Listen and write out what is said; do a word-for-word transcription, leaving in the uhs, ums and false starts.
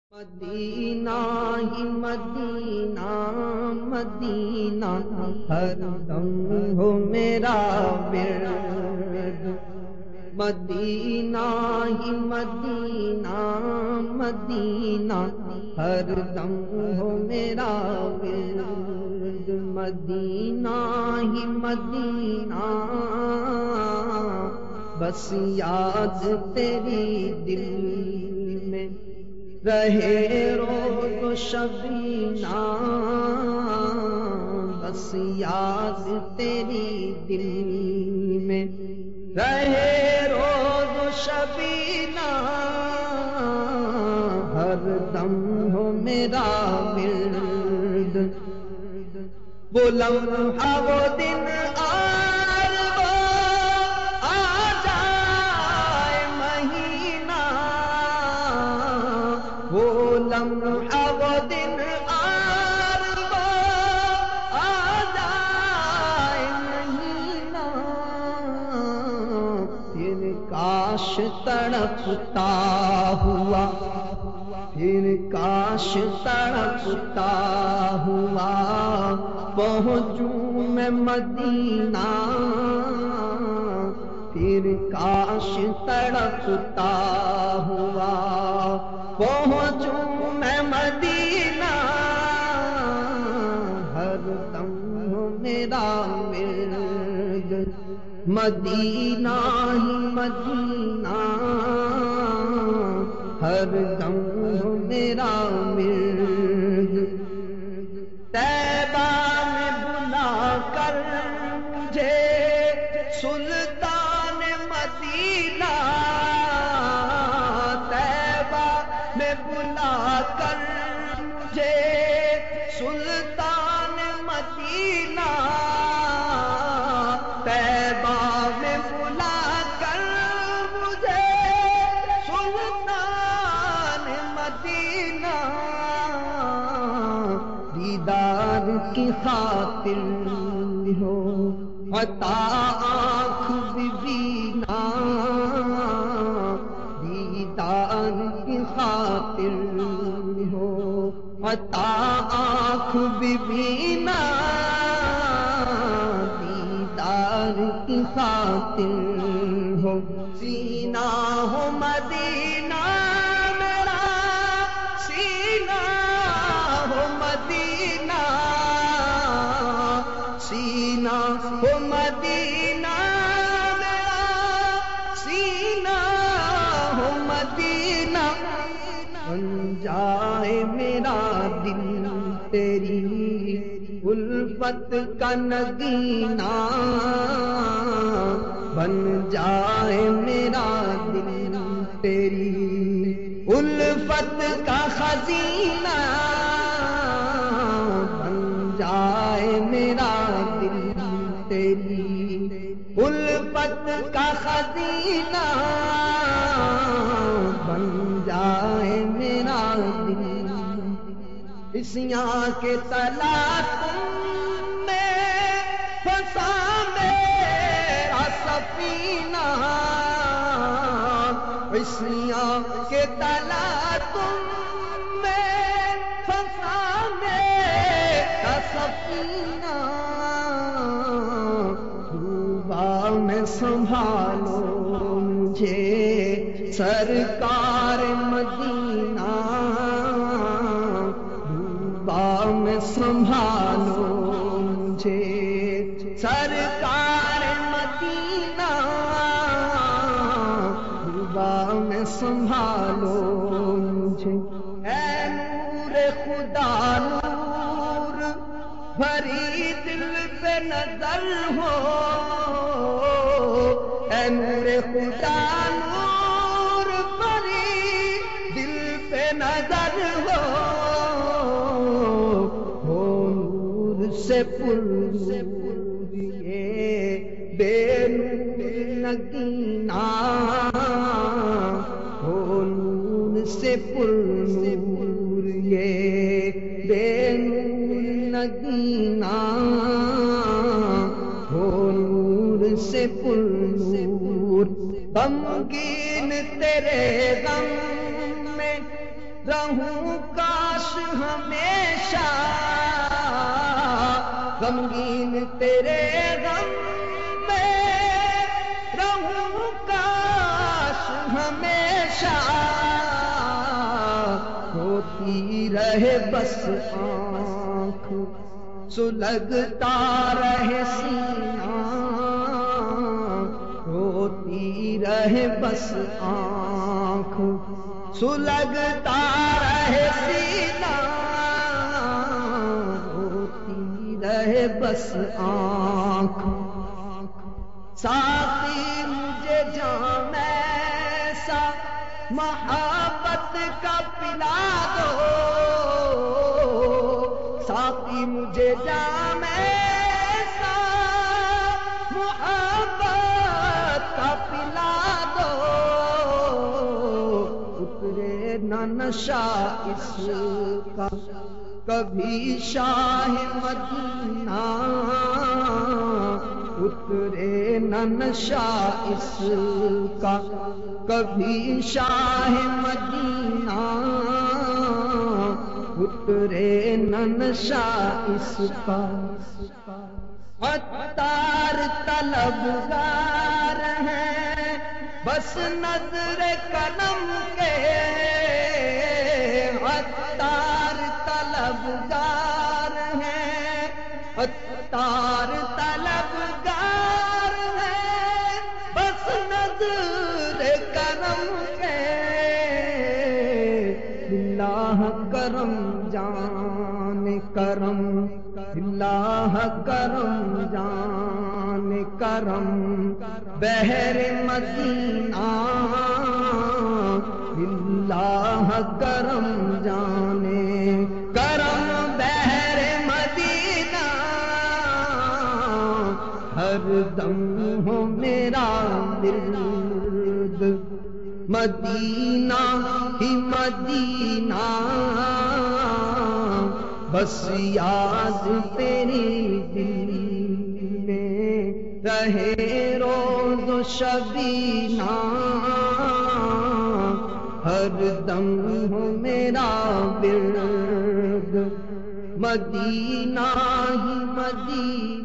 مدینہ ہی مدینہ مدینہ ہر دم ہو میرا ورد، مدینہ ہی مدینہ مدینہ ہر دم ہو میرا ورد، مدینہ ہی مدینہ بس یاد تیری دل میں رہے روز و شبینہ، بس یاد تیری دل میں رہے روز و شبینہ، ہر دم ہو میرا ورد، وہ لمحہ وہ دن آر وہ آ جائے مہینہ، وہ لمحہ وہ دن آر وہ آ جائے مہینہ، پھر کاش تڑپتا ہوا، پھر کاش تڑپتا ہوا پہنچوں میں مدینہ، پھر کاش تڑپتا ہوا پہنچوں میں مدینہ، ہر دم ہو میرا ورد، مدینہ ہی مدینہ ہر دم ہو میرا ورد، طیبہ میں بلا کر مجھے سلطان مدینہ، طیبہ میں بلا کر مجھے سلطان مدینہ، طیبہ میں بلا کر مجھے سلطان مدینہ، دیدار کی خاطر ہو عطا آنکھ بینا، دیدار کی خاطر ہو عطا آنکھ بینا، دیدار کی خاطر ہو سینہ ہو مدینہ میرا، سینہ ہو مدینہ، سینہ ہو مدینہ میرا، سینہ ہو مدینہ، بن جائے میرا دل تیری الفت کا نگینہ، بن جائے میرا دل تیری الفت کا خزینہ، بن جائے میرا دل تیری الفت کا خزینہ، بن جائے میرا دل، اس یہاں کے تلاطم میں پھنسا میرا سفینہ، اس یہاں کے تلاطم میں پھنسا میرا سفینہ، ڈوبا میں سنبھالو مجھے سرکار مدینہ، میں سنبھالو مجھے سرکار مدینہ، ڈوبا میں سنبھالو مجھے، اے نور خدا نور بھری دل پہ نظر ہو، اے نور خدا نور بھری دل پہ نظر ہو، سے پر یہ بے نور نگینہ، ہو نور سے پر نور یہ بے نور نگینہ، ہو نور سے پر نور، غمگین تیرے غم میں رہوں کاش ہمیشہ غمگین تیرے غم میں رہوں کاش ہمیشہ ہوتی رہے بس آنکھ سلگتا رہے سینہ ہوتی رہے بس آنکھ سلگتا رہے سینہ ہوتی رہے بس آنکھ ساقی مجھے جام ایسا محبت کا پلا دو ساقی مجھے جام ایسا محبت کا پلا دو اترے نہ نشہ اس کا کبھی شاہ مدینہ اترے نہ نشہ اس کا کبھی شاہ مدینہ اترے نہ نشہ اس کا عطار طلبگار ہیں بس نظر کرم کے عطار طلبگار ہیں عطار طلبگار ہیں بس نظر کرم کے اللہ کرم جان کرم اللہ کرم جان کرم بحر مدینہ اللہ کرم جانے کرم بحر مدینہ ہر دم ہو میرا ورد مدینہ ہی مدینہ بس یاد تیری دل میں رہے روز و شبینہ ہر دم ہو میرا ورد مدینہ ہی مدینہ